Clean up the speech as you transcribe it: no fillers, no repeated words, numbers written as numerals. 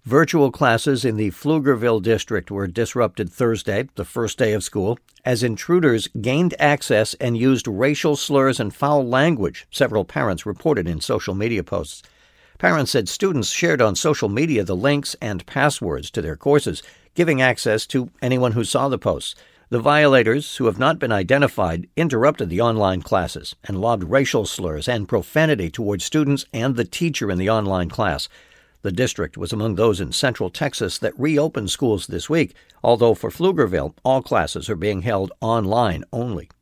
Virtual classes in the Pflugerville district were disrupted Thursday, the first day of school, as intruders gained access and used racial slurs and foul language, several parents reported in social media posts. Parents said students shared on social media the links and passwords to their courses, giving access to anyone who saw the posts. The violators, who have not been identified, interrupted the online classes and lobbed racial slurs and profanity toward students and the teacher in the online class. The district was among those in Central Texas that reopened schools this week, although for Pflugerville, all classes are being held online only.